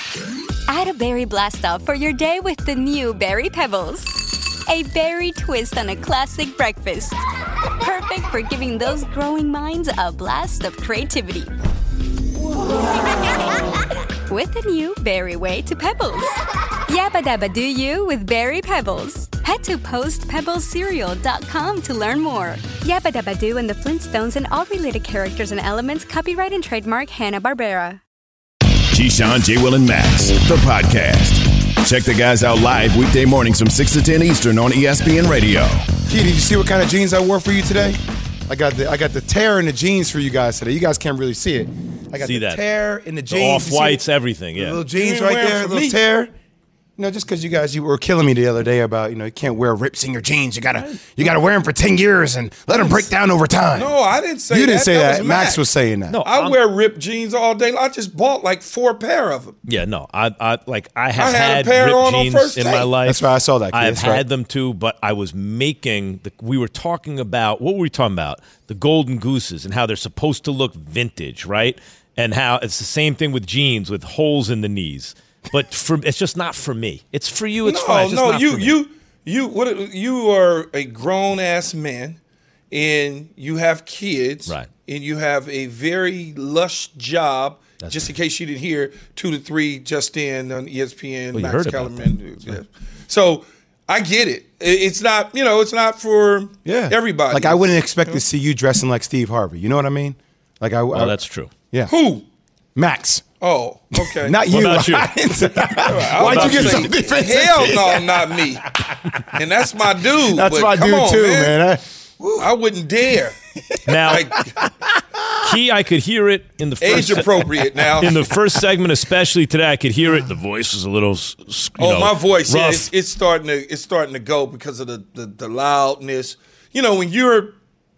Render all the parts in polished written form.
Add a berry blast off for your day with the new Berry Pebbles. A berry twist on a classic breakfast. Perfect for giving those growing minds a blast of creativity. With the new Berry Way to Pebbles. Yabba dabba do you with Berry Pebbles. Head to postpebblescereal.com to learn more. Yabba dabba do and the Flintstones and all related characters and elements copyright and trademark Hanna-Barbera. Keyshawn, J. Will, and Max, the podcast. Check the guys out live weekday mornings from 6 to 10 Eastern on ESPN Radio. Key, did you see what kind of jeans I wore for you today? I got the tear in the jeans for you guys today. You guys can't really see it. I got the tear in the jeans. The off-whites, everything, yeah. The little jeans right there, the little tear. You know, just because you were killing me the other day about, you can't wear rips in your jeans. You gotta wear them for 10 years and let them break down over time. No, I didn't say that. You didn't say that. Was Max was saying that. No, I wear ripped jeans all day. I just bought like 4 pair of them. Yeah, no, I have had a pair ripped jeans in my life. That's why I saw that. I've had them too, but I was we were talking about, what were we talking about? The Golden Gooses and how they're supposed to look vintage, right? And how it's the same thing with jeans with holes in the knees. But it's just not for me. It's for you. It's fine. It's just not for me. You are a grown ass man, and you have kids, right? And you have a very lush job. That's just in case you didn't hear, 2 to 3 just in on ESPN. Well, Max Kellerman. Yeah. So I get it. It's not it's not for everybody. Like I wouldn't expect to see you dressing like Steve Harvey. You know what I mean? Like that's true. Yeah. Who? Max. Oh, okay. Not you. What about you? Why'd you get so defensive? Hell no, not me. And that's my dude. That's my dude too, man. I wouldn't dare. Now, Key, I could hear it in the first age appropriate now. In the first segment, especially today, I could hear it. The voice was a little, my voice, rough. It's starting to go because of the loudness. When you're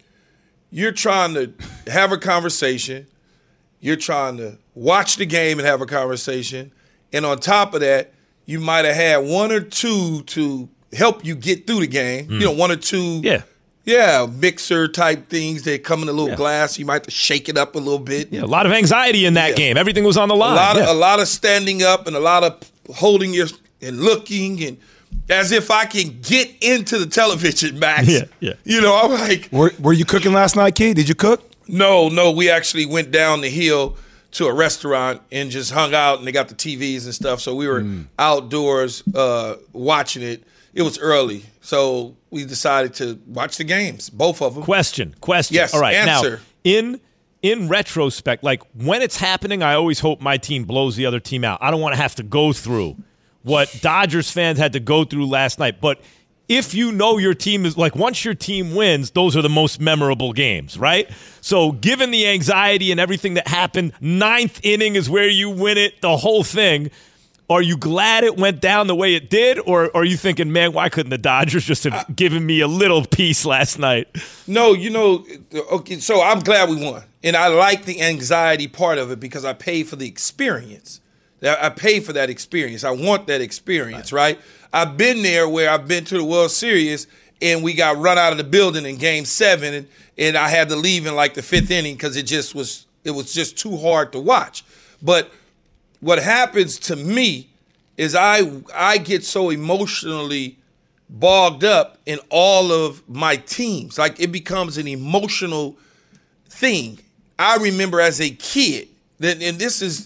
trying to have a conversation, you're trying to watch the game and have a conversation, and on top of that, you might have had 1 or 2 to help you get through the game. 1 or 2. Yeah, mixer type things that come in a little glass. You might have to shake it up a little bit. Yeah, a lot of anxiety in that game. Everything was on the line. A lot of standing up and a lot of holding and looking and as if I can get into the television, Max. Yeah. I'm like. Were you cooking last night, Key? Did you cook? No. We actually went down the hill to a restaurant and just hung out, and they got the TVs and stuff. So we were outdoors watching it. It was early, so we decided to watch the games, both of them. Question. Yes, all right. answer. Now, in retrospect, like when it's happening, I always hope my team blows the other team out. I don't want to have to go through what Dodgers fans had to go through last night. But if your team is like, once your team wins, those are the most memorable games, right? So given the anxiety and everything that happened, 9th inning is where you win it, the whole thing. Are you glad it went down the way it did, or are you thinking, man, why couldn't the Dodgers just have given me a little piece last night? No, okay, so I'm glad we won. And I like the anxiety part of it because I paid for the experience. I paid for that experience. I want that experience, right? I've been there where I've been to the World Series and we got run out of the building in Game 7 and I had to leave in like the 5th inning because it was just too hard to watch. But what happens to me is I get so emotionally bogged up in all of my teams. Like it becomes an emotional thing. I remember as a kid, and this is,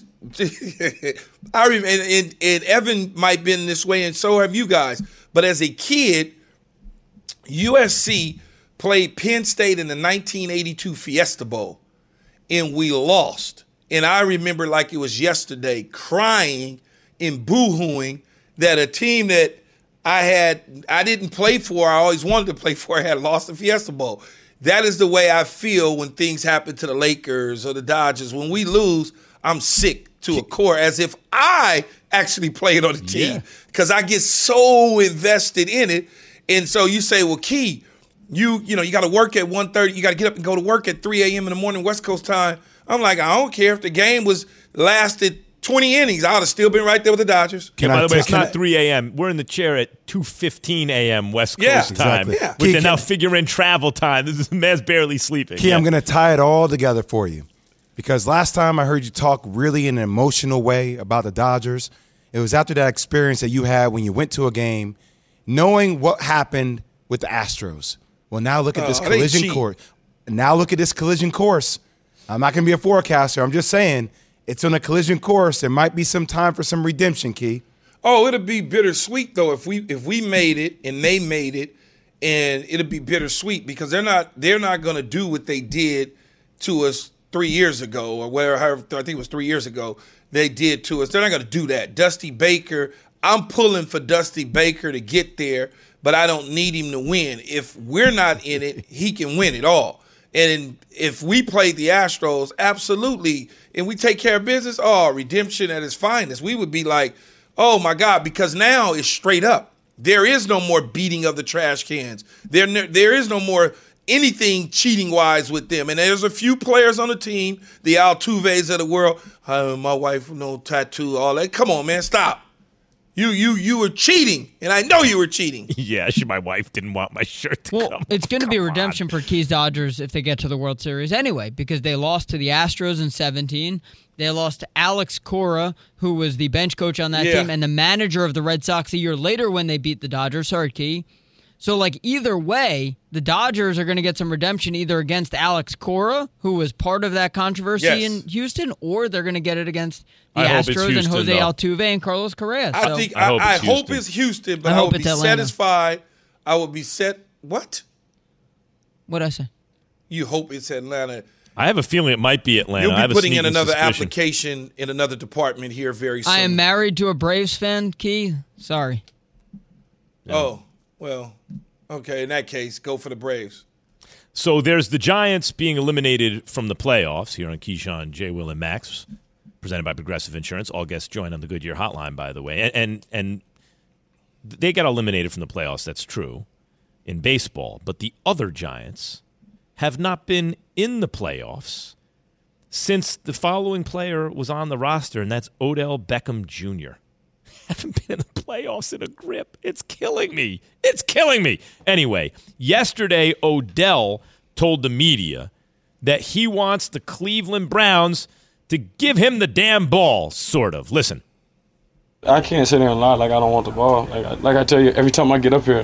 I remember, and Evan might have been this way, and so have you guys. But as a kid, USC played Penn State in the 1982 Fiesta Bowl, and we lost. And I remember like it was yesterday, crying and boo-hooing that a team that I didn't play for, I always wanted to play for, had lost the Fiesta Bowl. That is the way I feel when things happen to the Lakers or the Dodgers. When we lose, I'm sick to a core, as if I actually played on the team because I get so invested in it. And so you say, well, Key, you got to work at 1:30. You got to get up and go to work at 3 a.m. in the morning, West Coast time. I'm like, I don't care if the game lasted 20 innings. I would have still been right there with the Dodgers. By the way, it's not 3 a.m. We're in the chair at 2:15 a.m. West Coast time. Exactly. Which they now figure in travel time. This man's barely sleeping. Key, I'm going to tie it all together for you. Because last time I heard you talk really in an emotional way about the Dodgers, it was after that experience that you had when you went to a game, knowing what happened with the Astros. Well, now look at this collision course. Now look at this collision course. I'm not going to be a forecaster. I'm just saying it's on a collision course. There might be some time for some redemption, Key. Oh, it'll be bittersweet though if we made it and they made it, and it'll be bittersweet because they're not going to do what they did to us 3 years ago or whatever. I think it was 3 years ago they did to us. They're not going to do that. Dusty Baker, I'm pulling for Dusty Baker to get there, but I don't need him to win. If we're not in it, he can win it all. And if we played the Astros, absolutely, and we take care of business, redemption at its finest. We would be like, oh, my God, because now it's straight up. There is no more beating of the trash cans. There is no more anything cheating-wise with them. And there's a few players on the team, the Altuves of the world. My wife, no tattoo, all that. Come on, man, stop. You were cheating, and I know you were cheating. Yeah, my wife didn't want my shirt to come. It's going to be redemption for Key's Dodgers if they get to the World Series anyway, because they lost to the Astros in 2017. They lost to Alex Cora, who was the bench coach on that team, and the manager of the Red Sox a year later when they beat the Dodgers. Sorry, Key. So, either way, the Dodgers are going to get some redemption either against Alex Cora, who was part of that controversy in Houston, or they're going to get it against the Astros Houston, and Jose Altuve and Carlos Correa. I hope it's Houston, but I would be satisfied. I would be What? What'd I say? You hope it's Atlanta. I have a feeling it might be Atlanta. You'll be putting in another application in another department here very soon. I am married to a Braves fan, Key. Sorry. Yeah. Oh. Well, okay, in that case, go for the Braves. So there's the Giants being eliminated from the playoffs here on Keyshawn, J. Will, and Max, presented by Progressive Insurance. All guests join on the Goodyear hotline, by the way. And they got eliminated from the playoffs, that's true, in baseball. But the other Giants have not been in the playoffs since the following player was on the roster, and that's Odell Beckham Jr. Haven't been in the playoffs in a grip. It's killing me. It's killing me. Anyway, yesterday Odell told the media that he wants the Cleveland Browns to give him the damn ball, sort of. Listen. I can't sit there and lie like I don't want the ball. Like I tell you, every time I get up here,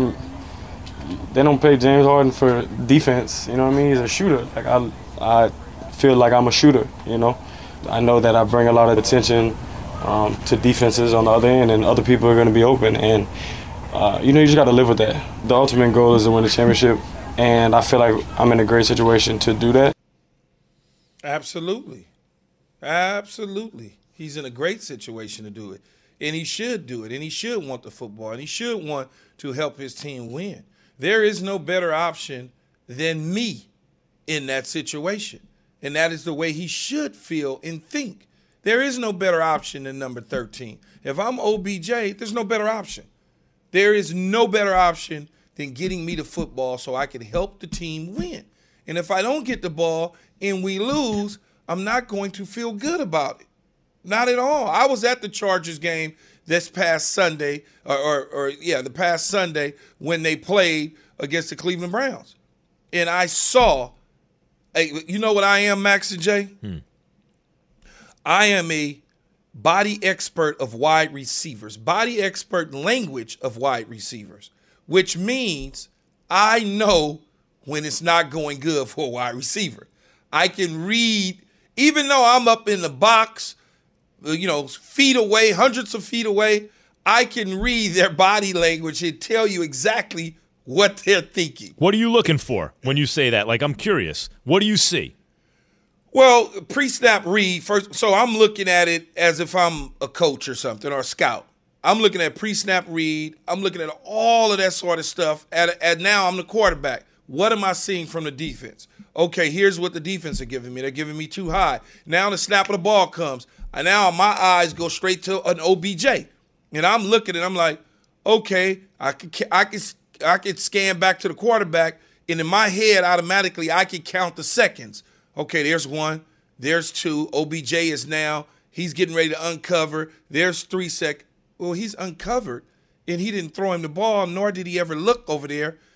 they don't pay James Harden for defense. You know what I mean? He's a shooter. I feel like I'm a shooter, you know. I know that I bring a lot of attention to defenses on the other end, and other people are going to be open. And, you just got to live with that. The ultimate goal is to win the championship, and I feel like I'm in a great situation to do that. Absolutely. Absolutely. He's in a great situation to do it, and he should do it, and he should want the football, and he should want to help his team win. There is no better option than me in that situation, and that is the way he should feel and think. There is no better option than number 13. If I'm OBJ, there's no better option. There is no better option than getting me the football so I can help the team win. And if I don't get the ball and we lose, I'm not going to feel good about it. Not at all. I was at the Chargers game this past Sunday, the past Sunday when they played against the Cleveland Browns. And I saw, you know what I am, Max and Jay? I am a body expert of wide receivers, body expert language of wide receivers, which means I know when it's not going good for a wide receiver. I can read, even though I'm up in the box, feet away, hundreds of feet away, I can read their body language and tell you exactly what they're thinking. What are you looking for when you say that? I'm curious. What do you see? Well, pre-snap read first. So I'm looking at it as if I'm a coach or something or a scout. I'm looking at pre-snap read. I'm looking at all of that sort of stuff. And now I'm the quarterback. What am I seeing from the defense? Okay, here's what the defense are giving me. They're giving me too high. Now the snap of the ball comes. And now my eyes go straight to an OBJ. And I'm looking and I'm like, okay, I can scan back to the quarterback. And in my head, automatically, I can count the seconds. Okay, there's one. There's two. OBJ is now. He's getting ready to uncover. There's 3 seconds. Well, he's uncovered, and he didn't throw him the ball, nor did he ever look over there.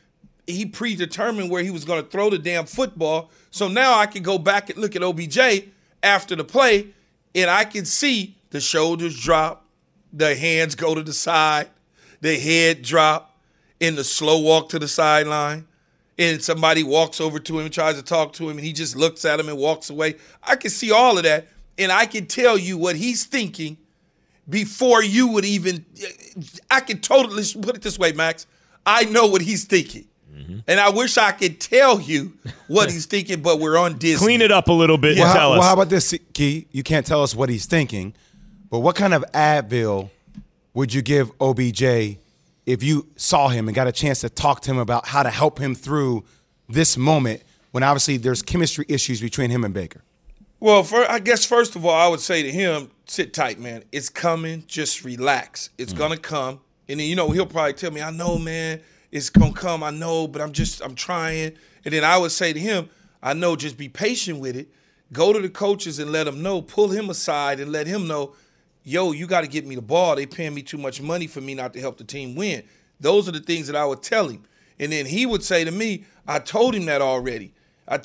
he predetermined where he was going to throw the damn football. So now I can go back and look at OBJ after the play, and I can see the shoulders drop, the hands go to the side, the head drop, and the slow walk to the sideline. And somebody walks over to him and tries to talk to him, and he just looks at him and walks away. I can see all of that, and I can tell you what he's thinking before you would even – I can totally – put it this way, Max. I know what he's thinking. Mm-hmm. And I wish I could tell you what he's thinking, but we're on Disney. Clean it up a little bit and tell us. Well, how about this, Key? You can't tell us what he's thinking, but what kind of Advil would you give OBJ if you saw him and got a chance to talk to him about how to help him through this moment when obviously there's chemistry issues between him and Baker? Well, I guess first of all, I would say to him, sit tight, man. It's coming. Just relax. It's going to come. And then, he'll probably tell me, I know, man, it's going to come. I know, but I'm trying. And then I would say to him, I know, just be patient with it. Go to the coaches and let them know. Pull him aside and let him know, yo, you got to get me the ball. They paying me too much money for me not to help the team win. Those are the things that I would tell him. And then he would say to me, I told him that already.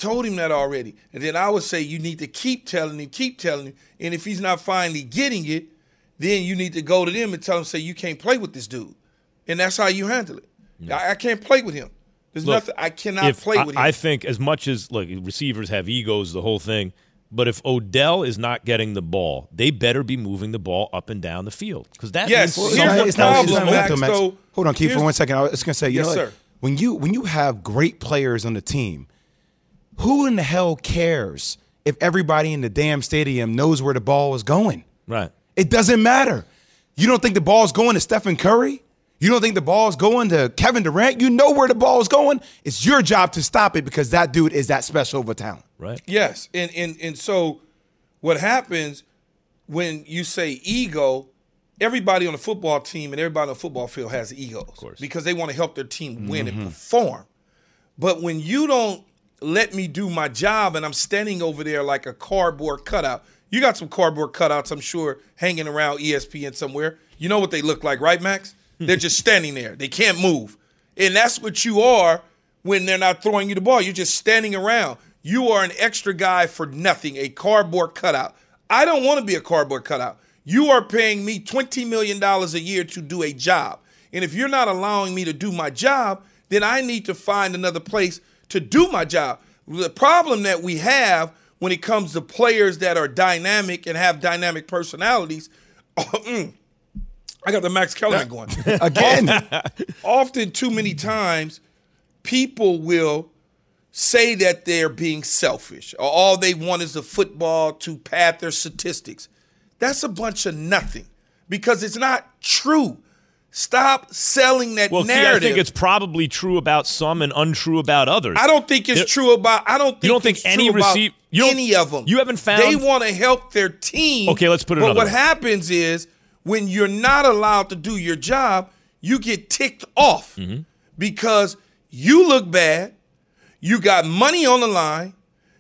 And then I would say, you need to keep telling him. And if he's not finally getting it, then you need to go to them and tell him, say, you can't play with this dude. And that's how you handle it. No. I can't play with him. There's nothing. I cannot play with him. I think as much as, look, receivers have egos, the whole thing. But if Odell is not getting the ball, they better be moving the ball up and down the field. Because that here's the problem, Max. Hold on, Keith, for 1 second. I was going to say, yes, sir. When you have great players on the team, who in the hell cares if everybody in the damn stadium knows where the ball is going? Right. It doesn't matter. You don't think the ball's going to Stephen Curry? You don't think the ball's going to Kevin Durant? You know where the ball is going. It's your job to stop it because that dude is that special of a talent. Right. Yes. And so what happens when you say ego, everybody on the football team and everybody on the football field has egos. Of course. Because they want to help their team win and perform. But when you don't let me do my job and I'm standing over there like a cardboard cutout, you got some cardboard cutouts, I'm sure, hanging around ESPN somewhere. You know what they look like, right, Max? They're just standing there. They can't move. And that's what you are when they're not throwing you the ball. You're just standing around. You are an extra guy for nothing, a cardboard cutout. I don't want to be a cardboard cutout. You are paying me $20 million a year to do a job. And if you're not allowing me to do my job, then I need to find another place to do my job. The problem that we have when it comes to players that are dynamic and have dynamic personalities, I got the Max Kellerman going. Again. Often too many times, people will say that they're being selfish or all they want is the football to pad their statistics. That's a bunch of nothing because it's not true. Stop selling that narrative. I think it's probably true about some and untrue about others. I don't think it's true about. I don't think you don't think any any of them. You haven't found. They want to help their team. Okay, let's put it. But what happens is when you're not allowed to do your job, you get ticked off because you look bad. You got money on the line.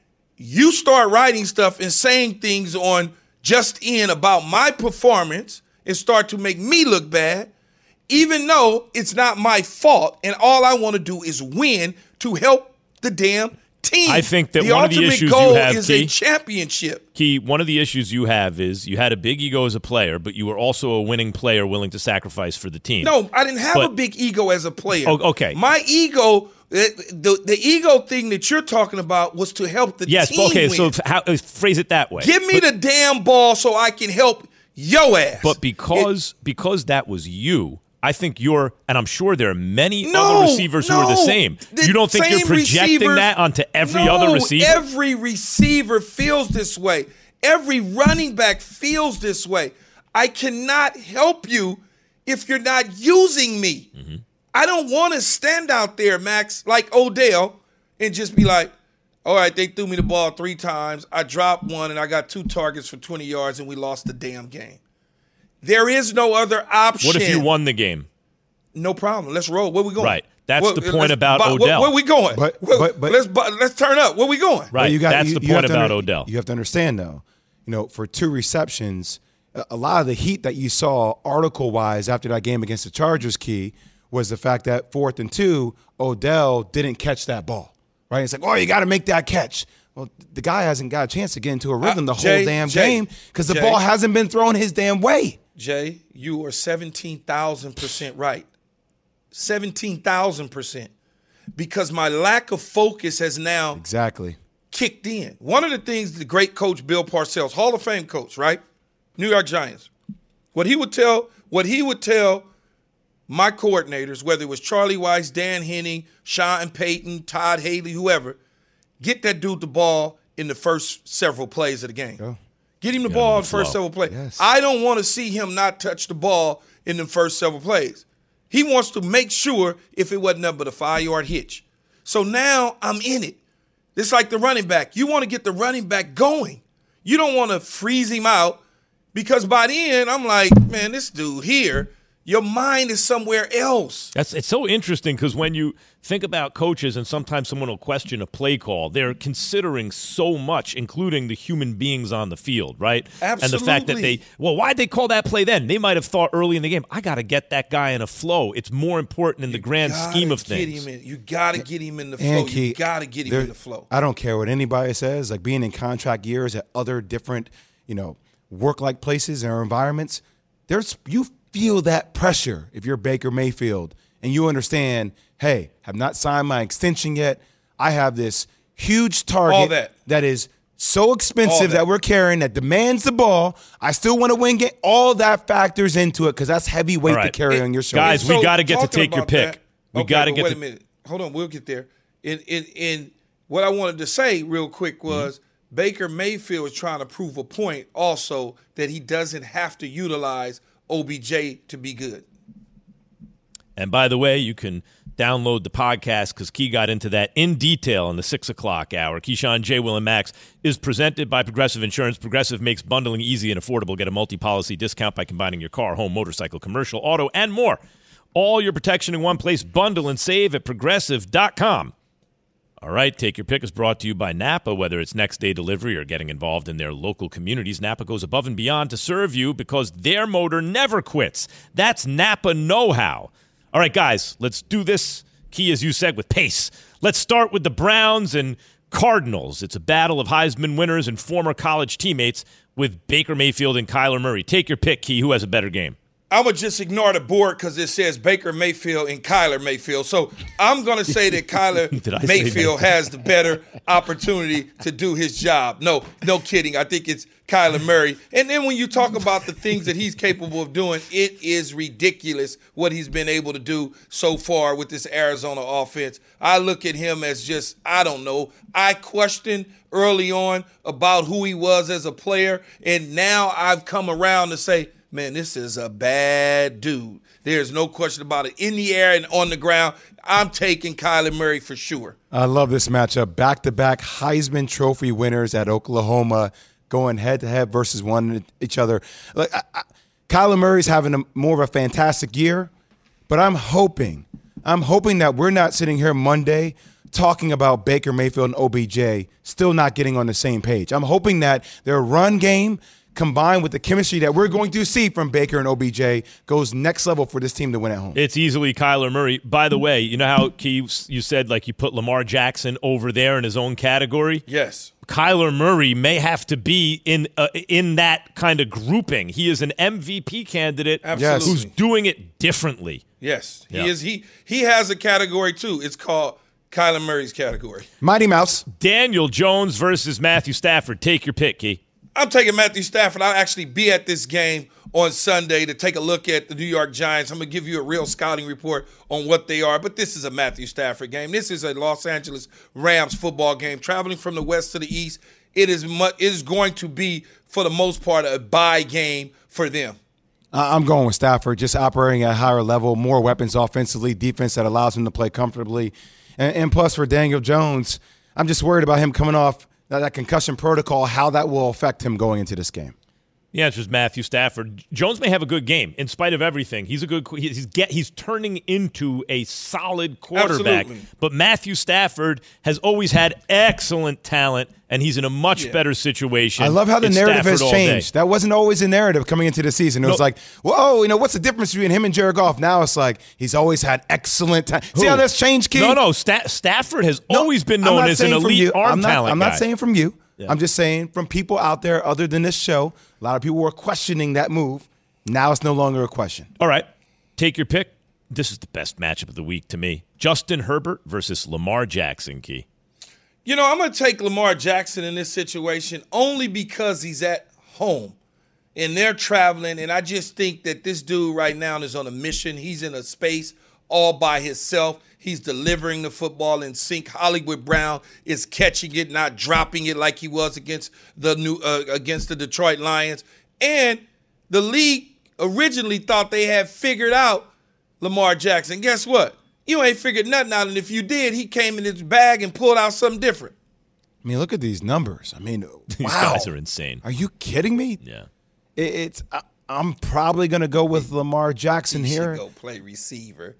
You start writing stuff and saying things on Just In about my performance and start to make me look bad. Even though it's not my fault and all I want to do is win to help the damn team. I think that one of the issues you have, the ultimate goal is a championship. Key, one of the issues you have is you had a big ego as a player, but you were also a winning player willing to sacrifice for the team. No, I didn't have a big ego as a player. Oh, okay. My ego, the ego thing that you're talking about was to help the team okay, win. so phrase it that way. Give me the damn ball so I can help your ass. But because that was you, I think and I'm sure there are many other receivers who are the same. You don't think you're projecting that onto every other receiver? Every receiver feels this way. Every running back feels this way. I cannot help you if you're not using me. Mm-hmm. I don't want to stand out there, Max, like Odell, and just be like, all right, they threw me the ball 3 times. I dropped 1, and I got 2 targets for 20 yards, and we lost the damn game. There is no other option. What if you won the game? No problem. Let's roll. Where we going? Right. That's the point about Odell. Where we going? But let's turn up. Where we going? Right. That's the point about Odell. You have to understand, though, for 2 receptions, a lot of the heat that you saw article-wise after that game against the Chargers, Key, was the fact that 4th and 2, Odell didn't catch that ball, right? It's like, oh, you got to make that catch. Well, the guy hasn't got a chance to get into a rhythm the whole damn game because the ball hasn't been thrown his damn way. Jay, you are 17,000% right. 17,000%. Because my lack of focus has now kicked in. One of the things the great coach Bill Parcells, Hall of Fame coach, right? New York Giants. What he would tell my coordinators, whether it was Charlie Weiss, Dan Henning, Sean Payton, Todd Haley, whoever, get that dude the ball in the first several plays of the game. Oh. Get him the ball in the first several plays. Yes. I don't want to see him not touch the ball in the first several plays. He wants to make sure if it wasn't nothing but a 5-yard hitch. So now I'm in it. It's like the running back. You want to get the running back going. You don't want to freeze him out because by the end, I'm like, man, this dude here, your mind is somewhere else. It's so interesting because when you think about coaches and sometimes someone will question a play call, they're considering so much, including the human beings on the field, right? Absolutely. And the fact that why'd they call that play then? They might have thought early in the game, I got to get that guy in a flow. It's more important in the grand scheme of things. You got to get him in the flow. You got to get him in the flow. I don't care what anybody says. Like being in contract years at other different, work-like places or environments, you feel that pressure if you're Baker Mayfield and you understand, hey, have not signed my extension yet. I have this huge target that is so expensive that we're carrying that demands the ball. I still want to win game. All that factors into it because that's heavy weight to carry on your shoulders. Guys, we got to get to take your pick. Wait a minute. Hold on. We'll get there. In what I wanted to say real quick was Baker Mayfield is trying to prove a point also that he doesn't have to utilize OBJ to be good. And by the way, you can download the podcast because Key got into that in detail in the 6 o'clock hour. Keyshawn, J. Will, and Max is presented by Progressive Insurance. Progressive makes bundling easy and affordable. Get a multi-policy discount by combining your car, home, motorcycle, commercial, auto, and more. All your protection in one place. Bundle and save at Progressive.com. All right, Take Your Pick is brought to you by Napa. Whether it's next-day delivery or getting involved in their local communities, Napa goes above and beyond to serve you because their motor never quits. That's Napa know-how. All right, guys, let's do this, Key, as you said, with pace. Let's start with the Browns and Cardinals. It's a battle of Heisman winners and former college teammates with Baker Mayfield and Kyler Murray. Take your pick, Key. Who has a better game? I'm going to just ignore the board because it says Baker Mayfield and Kyler Mayfield. So I'm going to say that Kyler Mayfield has the better opportunity to do his job. No kidding. I think it's Kyler Murray. And then when you talk about the things that he's capable of doing, it is ridiculous what he's been able to do so far with this Arizona offense. I look at him as just, I don't know. I questioned early on about who he was as a player, and now I've come around to say, man, this is a bad dude. There's no question about it. In the air and on the ground, I'm taking Kyler Murray for sure. I love this matchup. Back-to-back Heisman Trophy winners at Oklahoma going head-to-head versus one each other. Kyler Murray's having more of a fantastic year, but I'm hoping that we're not sitting here Monday talking about Baker Mayfield and OBJ still not getting on the same page. I'm hoping that their run game combined with the chemistry that we're going to see from Baker and OBJ goes next level for this team to win at home. It's easily Kyler Murray. By the way, you know how, Key, you said like you put Lamar Jackson over there in his own category? Yes. Kyler Murray may have to be in that kind of grouping. He is an MVP candidate who's doing it differently. Yes, he is. He has a category too. It's called Kyler Murray's category. Mighty Mouse. Daniel Jones versus Matthew Stafford. Take your pick, Key. I'm taking Matthew Stafford. I'll actually be at this game on Sunday to take a look at the New York Giants. I'm going to give you a real scouting report on what they are, but this is a Matthew Stafford game. This is a Los Angeles Rams football game. Traveling from the west to the east, it is going to be, for the most part, a bye game for them. I'm going with Stafford, just operating at a higher level, more weapons offensively, defense that allows him to play comfortably. And plus for Daniel Jones, I'm just worried about him coming off that concussion protocol, how that will affect him going into this game. The answer is Matthew Stafford. Jones may have a good game in spite of everything. He's turning into a solid quarterback. Absolutely. But Matthew Stafford has always had excellent talent, and he's in a much better situation. I love how the narrative Stafford has changed. That wasn't always a narrative coming into the season. It was like, whoa, what's the difference between him and Jared Goff? Now it's like he's always had excellent talent. See how that's changed, Key? No. Stafford has always been known as an elite arm talent I'm guy. not saying from you. Yeah. I'm just saying from people out there other than this show, a lot of people were questioning that move. Now it's no longer a question. All right. Take your pick. This is the best matchup of the week to me. Justin Herbert versus Lamar Jackson, Key. I'm going to take Lamar Jackson in this situation only because he's at home and they're traveling. And I just think that this dude right now is on a mission. He's in a space all by himself. He's delivering the football in sync. Hollywood Brown is catching it, not dropping it like he was against the Detroit Lions. And the league originally thought they had figured out Lamar Jackson. Guess what? You ain't figured nothing out. And if you did, he came in his bag and pulled out something different. I mean, look at these numbers. I mean, These wow. guys are insane. Are you kidding me? Yeah. I'm probably going to go with Lamar Jackson He here. should go play receiver.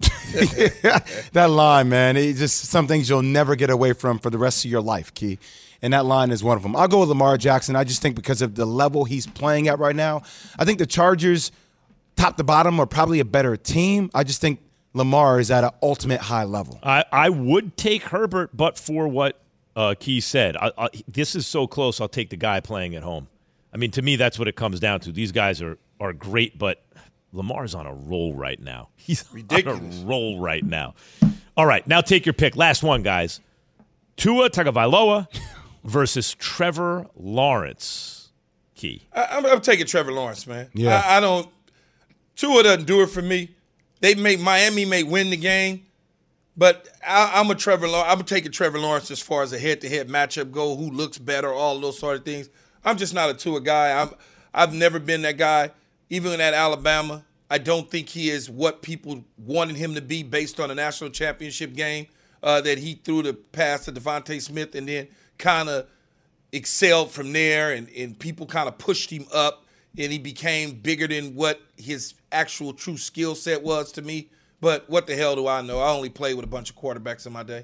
That line, man, it's just some things you'll never get away from for the rest of your life, Key. And that line is one of them. I'll go with Lamar Jackson. I just think because of the level he's playing at right now, I think the Chargers, top to bottom, are probably a better team. I just think Lamar is at an ultimate high level. I would take Herbert, but for what Key said, this is so close, I'll take the guy playing at home. I mean, to me, that's what it comes down to. These guys are great, but Lamar's on a roll right now. He's ridiculous. On a roll right now. All right, now take your pick. Last one, guys. Tua Tagovailoa versus Trevor Lawrence. Key. I'm taking Trevor Lawrence, man. Yeah. I don't – Tua doesn't do it for me. Miami may win the game, but I'm taking Trevor Lawrence as far as a head-to-head matchup go, who looks better, all those sort of things. I'm just not a Tua guy. I've never been that guy. Even at Alabama, I don't think he is what people wanted him to be based on a national championship game that he threw the pass to Devontae Smith and then kind of excelled from there, and people kind of pushed him up, and he became bigger than what his actual true skill set was to me. But what the hell do I know? I only played with a bunch of quarterbacks in my day.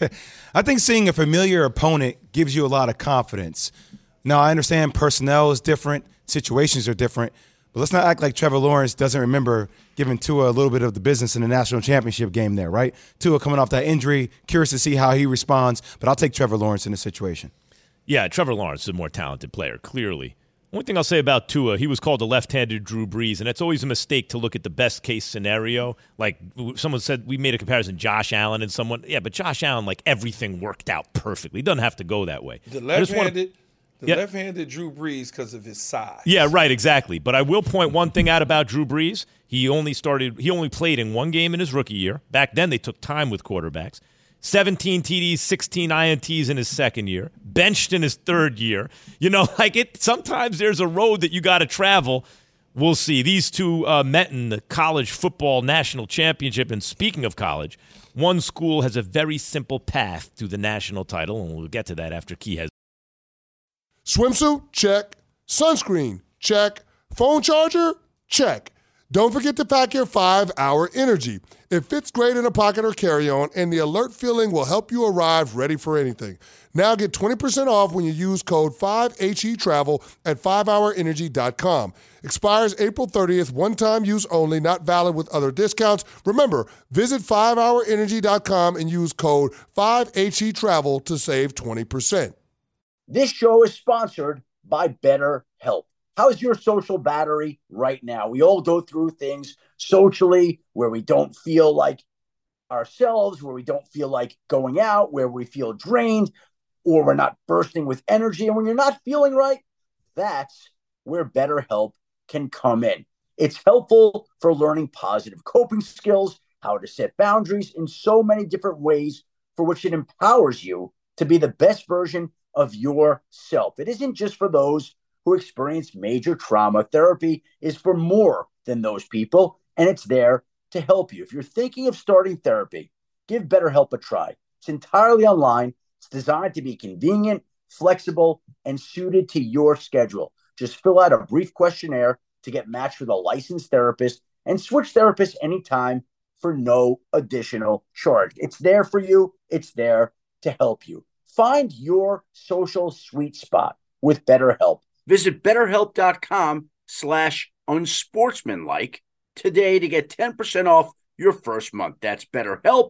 I think seeing a familiar opponent gives you a lot of confidence. Now, I understand personnel is different, situations are different, but let's not act like Trevor Lawrence doesn't remember giving Tua a little bit of the business in the national championship game there, right? Tua coming off that injury, curious to see how he responds, but I'll take Trevor Lawrence in this situation. Yeah, Trevor Lawrence is a more talented player, clearly. One thing I'll say about Tua, he was called a left-handed Drew Brees, and it's always a mistake to look at the best-case scenario. Like someone said, we made a comparison, Josh Allen and someone. Yeah, but Josh Allen, like everything worked out perfectly. It doesn't have to go that way. The left-handed Drew Brees because of his size. Yeah, right, exactly. But I will point one thing out about Drew Brees. He only played in one game in his rookie year. Back then, they took time with quarterbacks. 17 TDs, 16 INTs in his second year. Benched in his third year. Sometimes there's a road that you got to travel. We'll see. These two met in the college football national championship. And speaking of college, one school has a very simple path to the national title, and we'll get to that after Key has. Swimsuit? Check. Sunscreen? Check. Phone charger? Check. Don't forget to pack your 5-Hour Energy. It fits great in a pocket or carry-on, and the alert feeling will help you arrive ready for anything. Now get 20% off when you use code 5HETRAVEL at 5hourenergy.com. Expires April 30th, one-time use only, not valid with other discounts. Remember, visit 5hourenergy.com and use code 5HETRAVEL to save 20%. This show is sponsored by BetterHelp. How's your social battery right now? We all go through things socially where we don't feel like ourselves, where we don't feel like going out, where we feel drained, or we're not bursting with energy. And when you're not feeling right, that's where BetterHelp can come in. It's helpful for learning positive coping skills, how to set boundaries in so many different ways for which it empowers you to be the best version of yourself. It isn't just for those who experience major trauma. Therapy is for more than those people, and it's there to help you. If you're thinking of starting therapy, give BetterHelp a try. It's entirely online. It's designed to be convenient, flexible, and suited to your schedule. Just fill out a brief questionnaire to get matched with a licensed therapist and switch therapists anytime for no additional charge. It's there for you. It's there to help you. Find your social sweet spot with BetterHelp. Visit BetterHelp.com/unsportsmanlike today to get 10% off your first month. That's BetterHelp,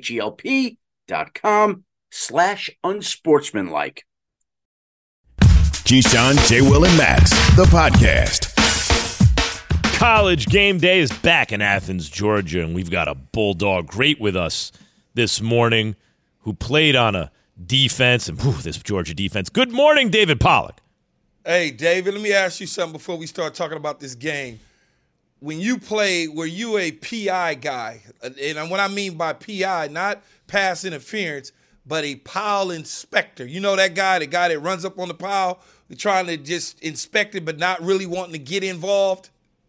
HELP.com/unsportsmanlike. Keyshawn, J. Will, and Max, the podcast. College game day is back in Athens, Georgia, and we've got a Bulldog great with us this morning who played on a defense, and this Georgia defense. Good morning, David Pollack. Hey, David, let me ask you something before we start talking about this game. When you played, were you a PI guy? And what I mean by PI, not pass interference, but a pile inspector. You know that guy that runs up on the pile, trying to just inspect it but not really wanting to get involved?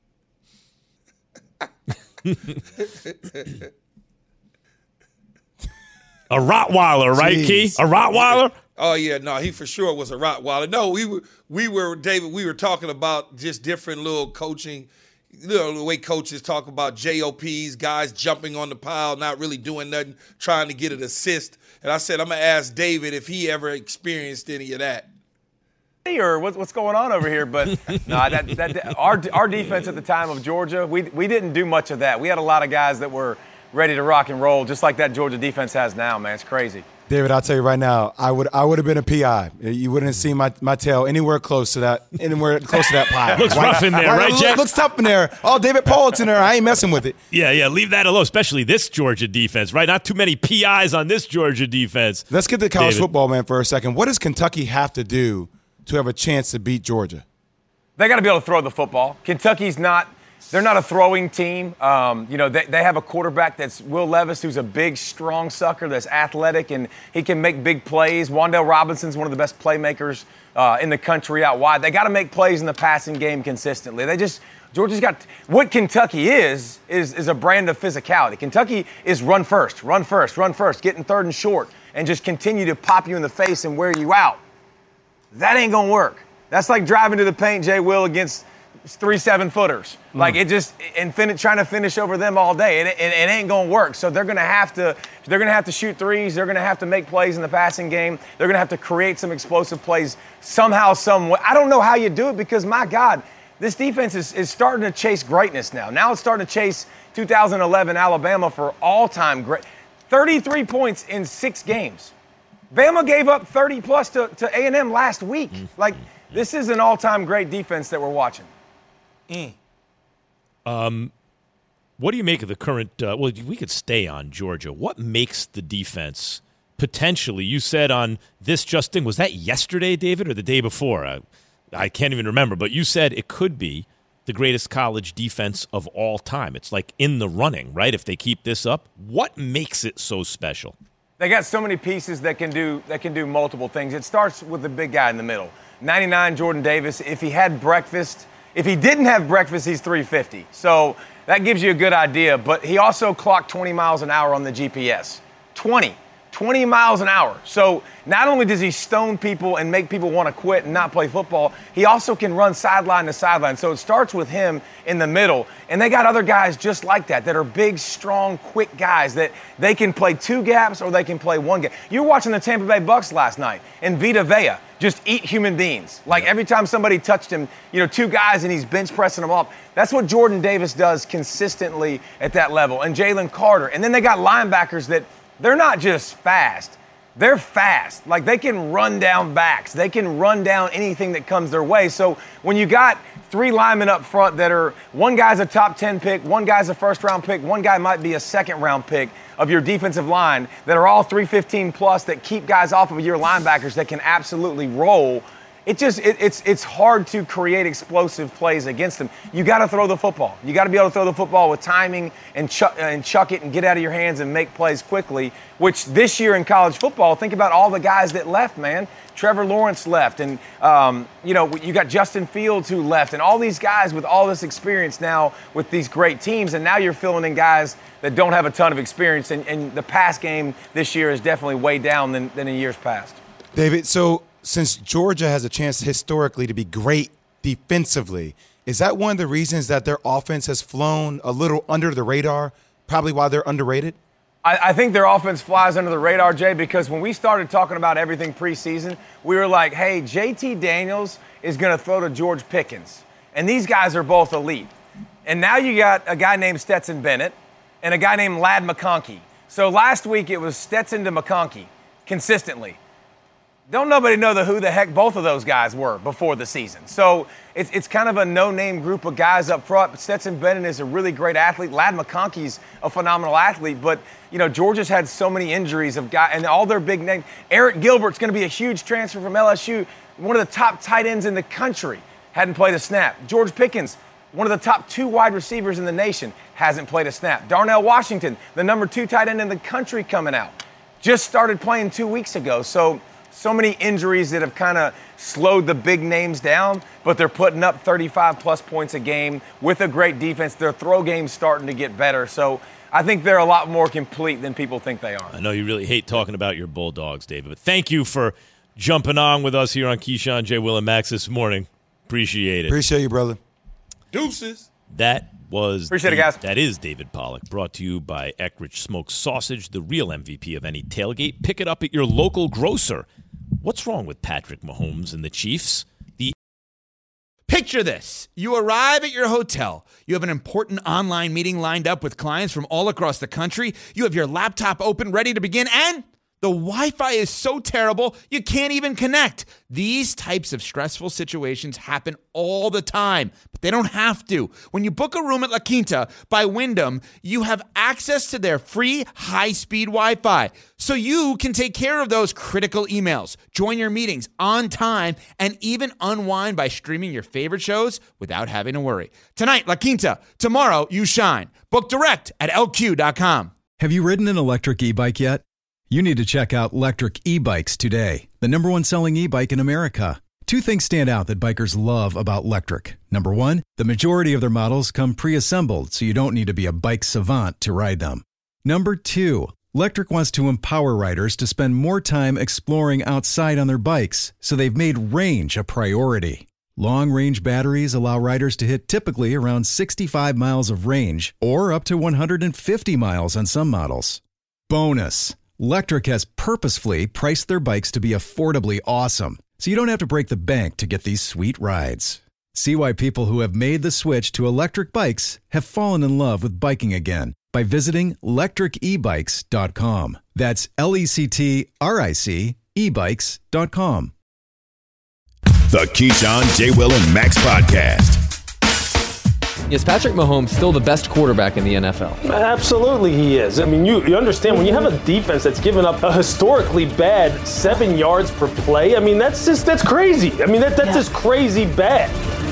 A Rottweiler, right, Jeez. Key? A Rottweiler? Oh yeah, no, he for sure was a Rottweiler. No, we were David. We were talking about just different little coaching, the way coaches talk about JOPs, guys jumping on the pile, not really doing nothing, trying to get an assist. And I said I'm gonna ask David if he ever experienced any of that. Or what's going on over here? But no, our defense at the time of Georgia, we didn't do much of that. We had a lot of guys that were ready to rock and roll, just like that Georgia defense has now. Man, it's crazy. David, I'll tell you right now, I would have been a PI. You wouldn't have seen my tail anywhere close to that pile. Looks rough in there, right, Jeff? Looks tough in there. Oh, David Pollitt's in there. I ain't messing with it. Yeah, leave that alone, especially this Georgia defense, right? Not too many PIs on this Georgia defense. Let's get to college football, man, for a second. What does Kentucky have to do to have a chance to beat Georgia? They got to be able to throw the football. Kentucky's not. They're not a throwing team. They have a quarterback that's Will Levis, who's a big, strong sucker that's athletic, and he can make big plays. Wan'Dale Robinson's one of the best playmakers in the country out wide. They got to make plays in the passing game consistently. Georgia's got – what Kentucky is a brand of physicality. Kentucky is run first, getting third and short, and just continue to pop you in the face and wear you out. That ain't going to work. That's like driving to the paint, Jay Will, against – 3 7-footers. Like it just trying to finish over them all day. It ain't gonna work. So they're gonna have to shoot threes. They're gonna have to make plays in the passing game. They're gonna have to create some explosive plays somehow, some way. I don't know how you do it because my God, this defense is starting to chase greatness now. Now it's starting to chase 2011 Alabama for all-time great. 33 points in 6 games. Bama gave up 30 plus to A&M last week. Like this is an all-time great defense that we're watching. What do you make of the current we could stay on Georgia. What makes the defense potentially, you said on this Justin, was that yesterday, David, or the day before? I can't even remember, but you said it could be the greatest college defense of all time. It's like in the running, right? If they keep this up, what makes it so special? They got so many pieces that can do multiple things. It starts with the big guy in the middle. 99 Jordan Davis. If he didn't have breakfast, he's 350. So that gives you a good idea. But he also clocked 20 miles an hour on the GPS. 20 miles an hour. So not only does he stone people and make people want to quit and not play football, he also can run sideline to sideline. So it starts with him in the middle. And they got other guys just like that are big, strong, quick guys that they can play 2 gaps or they can play 1 gap. You were watching the Tampa Bay Bucks last night, and Vita Vea just eat human beings. Like every time somebody touched him, 2 guys and he's bench pressing them up. That's what Jordan Davis does consistently at that level. And Jalen Carter. And then they got linebackers that they're not just fast. They're fast. Like they can run down backs. They can run down anything that comes their way. So when you got 3 linemen up front that are, one guy's a top 10 pick, one guy's a first-round pick, one guy might be a second-round pick of your defensive line that are all 315 plus that keep guys off of your linebackers that can absolutely roll. It's hard to create explosive plays against them. You got to throw the football. You got to be able to throw the football with timing and chuck it and get out of your hands and make plays quickly, which this year in college football, think about all the guys that left, man. Trevor Lawrence left, and you got Justin Fields who left, and all these guys with all this experience now with these great teams, and now you're filling in guys that don't have a ton of experience, and the pass game this year is definitely way down than in years past. David, so since Georgia has a chance historically to be great defensively. Is that one of the reasons that their offense has flown a little under the radar, probably why they're underrated? I think their offense flies under the radar, Jay, because when we started talking about everything preseason, we were like, hey, JT Daniels is going to throw to George Pickens. And these guys are both elite. And now you got a guy named Stetson Bennett and a guy named Ladd McConkey. So last week it was Stetson to McConkey consistently. Don't nobody know who the heck both of those guys were before the season. So it's kind of a no-name group of guys up front. But Stetson Bennett is a really great athlete. Ladd McConkey's a phenomenal athlete. But, Georgia's had so many injuries of guys, and all their big names. Eric Gilbert's going to be a huge transfer from LSU. One of the top tight ends in the country. Hadn't played a snap. George Pickens, one of the top 2 wide receivers in the nation, hasn't played a snap. Darnell Washington, the number 2 tight end in the country coming out, just started playing 2 weeks ago. So many injuries that have kind of slowed the big names down, but they're putting up 35-plus points a game with a great defense. Their throw game's starting to get better. So I think they're a lot more complete than people think they are. I know you really hate talking about your Bulldogs, David, but thank you for jumping on with us here on Keyshawn, J. Will, and Max this morning. Appreciate it. Appreciate you, brother. Deuces. That was Appreciate it, guys. That is David Pollack, brought to you by Eckrich Smoked Sausage, the real MVP of any tailgate. Pick it up at your local grocer. What's wrong with Patrick Mahomes and the Chiefs? Picture this. You arrive at your hotel. You have an important online meeting lined up with clients from all across the country. You have your laptop open, ready to begin, and the Wi-Fi is so terrible, you can't even connect. These types of stressful situations happen all the time, but they don't have to. When you book a room at La Quinta by Wyndham, you have access to their free high-speed Wi-Fi, so you can take care of those critical emails, join your meetings on time, and even unwind by streaming your favorite shows without having to worry. Tonight, La Quinta. Tomorrow, you shine. Book direct at LQ.com. Have you ridden an electric e-bike yet? You need to check out Lectric E-Bikes today, the #1 selling e-bike in America. 2 things stand out that bikers love about Lectric. Number 1, the majority of their models come pre-assembled, so you don't need to be a bike savant to ride them. Number 2, Lectric wants to empower riders to spend more time exploring outside on their bikes, so they've made range a priority. Long-range batteries allow riders to hit typically around 65 miles of range, or up to 150 miles on some models. Bonus! Lectric has purposefully priced their bikes to be affordably awesome, so you don't have to break the bank to get these sweet rides. See why people who have made the switch to electric bikes have fallen in love with biking again by visiting lectricebikes.com. That's LECTRIC ebikes.com. The Keyshawn, J. Will, and Max Podcast. Is Patrick Mahomes still the best quarterback in the NFL? Absolutely he is. I mean, you understand, when you have a defense that's given up a historically bad 7 yards per play, I mean, that's crazy. I mean, that's just crazy bad.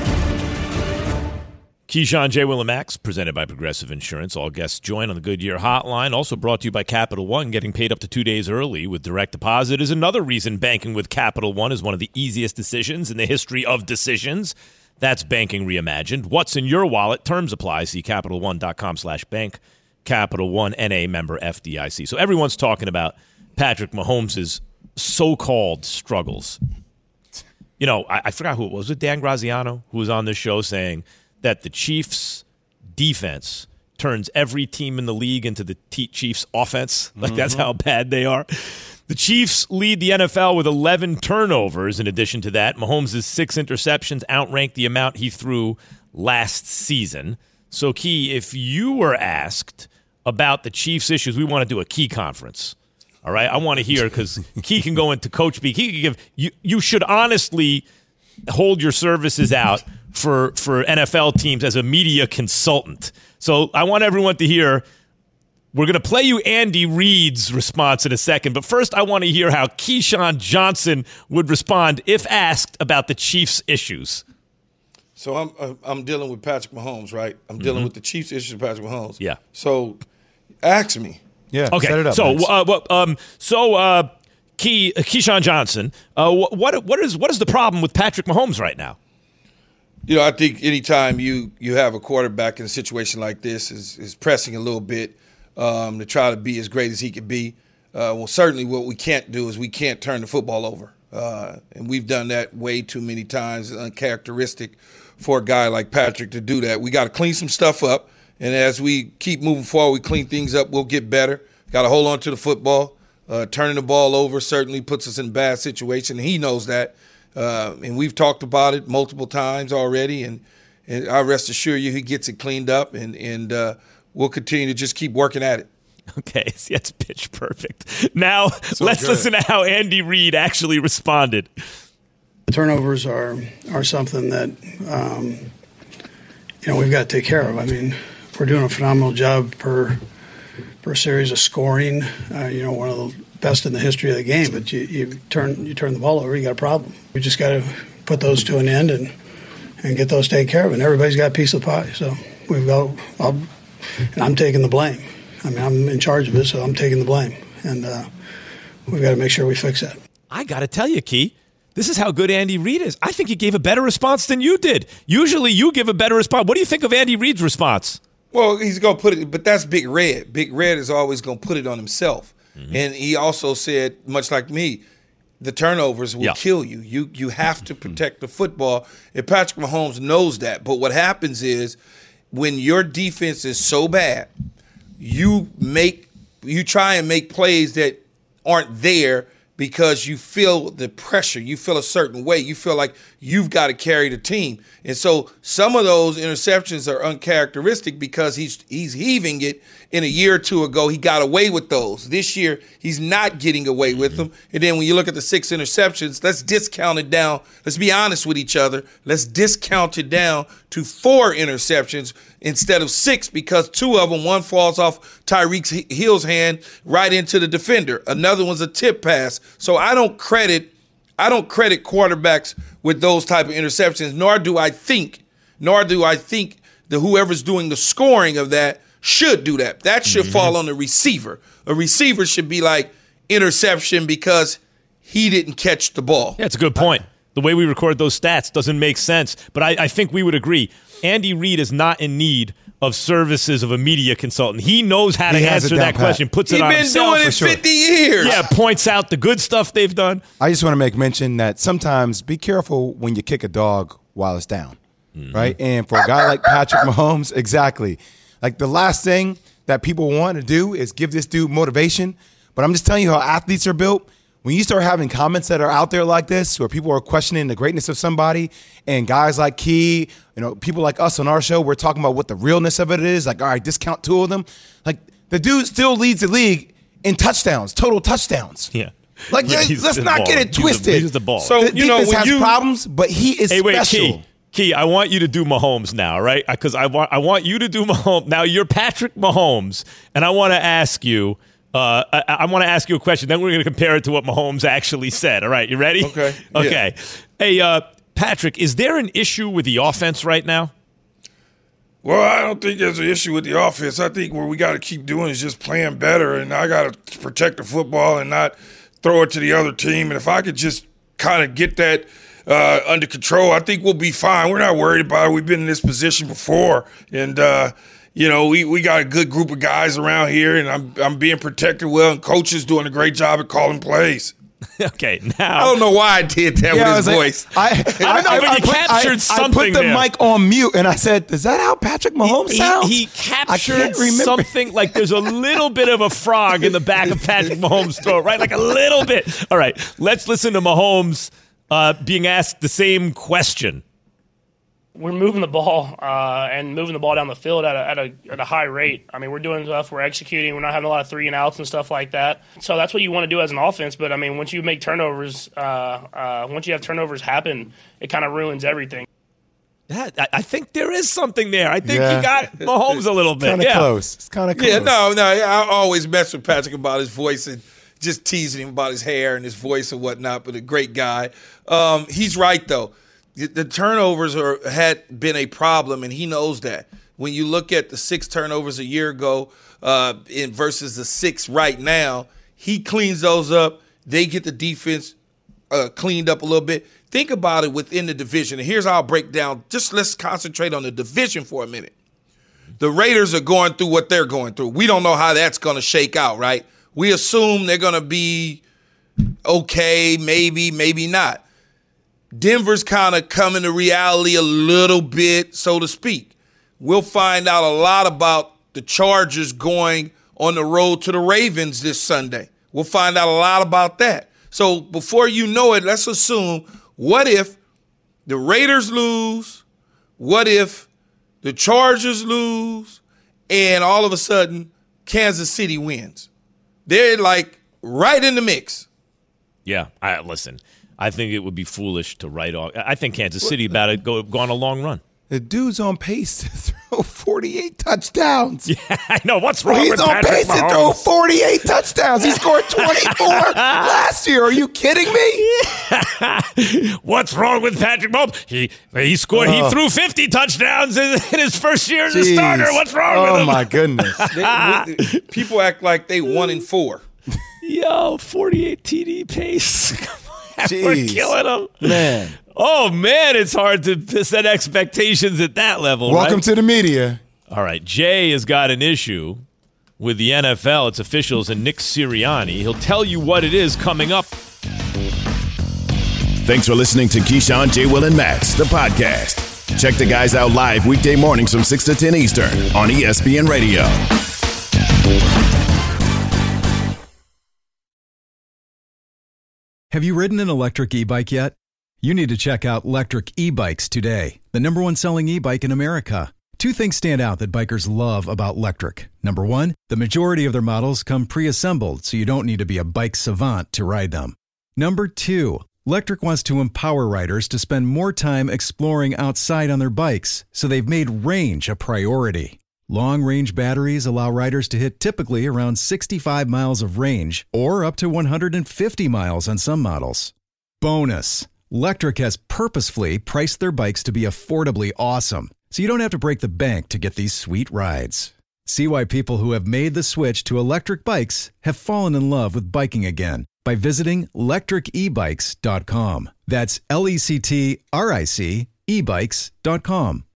Keyshawn, J. Will, and Max, presented by Progressive Insurance. All guests join on the Goodyear Hotline. Also brought to you by Capital One. Getting paid up to 2 days early with direct deposit is another reason banking with Capital One is one of the easiest decisions in the history of decisions. That's banking reimagined. What's in your wallet? Terms apply. See CapitalOne.com/bank. Capital One, N.A., member FDIC. So everyone's talking about Patrick Mahomes' so-called struggles. I forgot who it was. Was it Dan Graziano who was on this show saying that the Chiefs' defense turns every team in the league into the Chiefs' offense? Like, that's how bad they are. The Chiefs lead the NFL with 11 turnovers. In addition to that, Mahomes' 6 interceptions outrank the amount he threw last season. So, Key, if you were asked about the Chiefs' issues, we want to do a Key conference. All right? I want to hear, because Key can go into coach speak. He can give you should honestly hold your services out for NFL teams as a media consultant. So I want everyone to hear. We're going to play you Andy Reid's response in a second, but first I want to hear how Keyshawn Johnson would respond if asked about the Chiefs' issues. So I'm dealing with Patrick Mahomes, right? I'm dealing with the Chiefs' issues with Patrick Mahomes. Yeah. So ask me. Yeah. Okay. Set it up, Keyshawn Johnson, what is the problem with Patrick Mahomes right now? I think anytime you have a quarterback in a situation like this is pressing a little bit. To try to be as great as he could be. Well, certainly what we can't do is we can't turn the football over. And we've done that way too many times. It's uncharacteristic for a guy like Patrick to do that. We got to clean some stuff up. And as we keep moving forward, we clean things up, we'll get better. Got to hold on to the football. Turning the ball over certainly puts us in a bad situation. He knows that. And we've talked about it multiple times already. And I rest assure you he gets it cleaned up. And we'll continue to just keep working at it. Okay, that's pitch perfect. Now, let's listen to how Andy Reid actually responded. The turnovers are something that, we've got to take care of. I mean, we're doing a phenomenal job per series of scoring. One of the best in the history of the game. But you turn the ball over, you got a problem. We just got to put those to an end and get those taken care of. And everybody's got a piece of the pie. So and I'm taking the blame. I mean, I'm in charge of it, so I'm taking the blame. And we've got to make sure we fix that. I got to tell you, Key, this is how good Andy Reid is. I think he gave a better response than you did. Usually you give a better response. What do you think of Andy Reid's response? Well, he's going to put it, but that's Big Red. Big Red is always going to put it on himself. Mm-hmm. And he also said, much like me, the turnovers will kill you. You have to protect the football. And Patrick Mahomes knows that. But what happens is when your defense is so bad, you try and make plays that aren't there because you feel the pressure. You feel a certain way. You feel like you've got to carry the team. And so some of those interceptions are uncharacteristic because he's heaving it. In a year or two ago, he got away with those. This year, he's not getting away with them. And then when you look at the 6 interceptions, let's discount it down. Let's be honest with each other. Let's discount it down to 4 interceptions instead of 6 because 2 of them, one falls off Tyreek Hill's hand right into the defender. Another one's a tip pass. So I don't credit quarterbacks with those type of interceptions, nor do I think that whoever's doing the scoring of that should do that. That should fall on the receiver. A receiver should be like interception because he didn't catch the ball. Yeah, it's a good point. The way we record those stats doesn't make sense. But I think we would agree. Andy Reid is not in need of services of a media consultant. He knows how to answer that question, puts it on himself. He's been doing it 50 years. Yeah, points out the good stuff they've done. I just want to make mention that sometimes be careful when you kick a dog while it's down, right? And for a guy like Patrick Mahomes, exactly. Like the last thing that people want to do is give this dude motivation. But I'm just telling you how athletes are built. When you start having comments that are out there like this, where people are questioning the greatness of somebody, and guys like Key, people like us on our show, we're talking about what the realness of it is. Like, all right, discount 2 of them. Like, the dude still leads the league in touchdowns, total touchdowns. Yeah. Like, let's not get it twisted. He's the ball. So, the defense has problems, but he is special. Key, I want you to do Mahomes now, right? Because I want you to do Mahomes. Now, you're Patrick Mahomes, and I want to ask you I want to ask you a question. Then we're going to compare it to what Mahomes actually said. All right, you ready? Okay. Okay. Yeah. Hey, Patrick, is there an issue with the offense right now? Well, I don't think there's an issue with the offense. I think what we got to keep doing is just playing better, and I got to protect the football and not throw it to the other team. And if I could just kind of get that under control, I think we'll be fine. We're not worried about it. We've been in this position before, and we got a good group of guys around here, and I'm being protected well, and coach is doing a great job at calling plays. Okay, now I don't know why I did that with his voice. I captured something. I put the mic on mute, and I said, "Is that how Patrick Mahomes sounds?" He captured something like there's a little bit of a frog in the back of Patrick Mahomes' throat, right? Like a little bit. All right, let's listen to Mahomes being asked the same question. We're moving the ball and moving the ball down the field at a high rate. I mean, we're doing stuff, we're executing, we're not having a lot of 3-and-outs and stuff like that. So that's what you want to do as an offense. But I mean, once you make turnovers, once you have turnovers happen, it kind of ruins everything. I think there is something there. I think you got Mahomes a little bit. Kind of close. It's kind of close. Yeah, no. I always mess with Patrick about his voice and just teasing him about his hair and his voice and whatnot. But a great guy. He's right though. The turnovers had been a problem, and he knows that. When you look at the 6 turnovers a year ago versus the 6 right now, he cleans those up. They get the defense cleaned up a little bit. Think about it within the division. And here's how I'll break down. Just let's concentrate on the division for a minute. The Raiders are going through what they're going through. We don't know how that's going to shake out, right? We assume they're going to be okay, maybe not. Denver's kind of coming to reality a little bit, so to speak. We'll find out a lot about the Chargers going on the road to the Ravens this Sunday. We'll find out a lot about that. So before you know it, let's assume, what if the Raiders lose? What if the Chargers lose? And all of a sudden, Kansas City wins. They're like right in the mix. Yeah, listen, I think it would be foolish to write off. I think Kansas City about to go on a long run. The dude's on pace to throw 48 touchdowns. Yeah, I know. What's wrong with Patrick Mahomes? He's on pace to throw 48 touchdowns. He scored 24 last year. Are you kidding me? What's wrong with Patrick Mahomes? He scored. He threw 50 touchdowns in his first year as a starter. What's wrong with him? Oh, my goodness. People act like they 1-4. Yo, 48 TD pace. We're killing them. Man. Oh, man, it's hard to set expectations at that level. Welcome right? to the media. All right, Jay has got an issue with the NFL, its officials, and Nick Sirianni. He'll tell you what it is coming up. Thanks for listening to Keyshawn, J. Will, and Max, the podcast. Check the guys out live weekday mornings from 6 to 10 Eastern on ESPN Radio. Have you ridden an electric e-bike yet? You need to check out Lectric E-Bikes today, the #1 selling e-bike in America. Two things stand out that bikers love about Lectric. Number one, the majority of their models come pre-assembled, so you don't need to be a bike savant to ride them. Number two, Lectric wants to empower riders to spend more time exploring outside on their bikes, so they've made range a priority. Long-range batteries allow riders to hit typically around 65 miles of range, or up to 150 miles on some models. Bonus, Lectric has purposefully priced their bikes to be affordably awesome, so you don't have to break the bank to get these sweet rides. See why people who have made the switch to electric bikes have fallen in love with biking again by visiting lectricebikes.com. That's LECTRIC ebikes.com.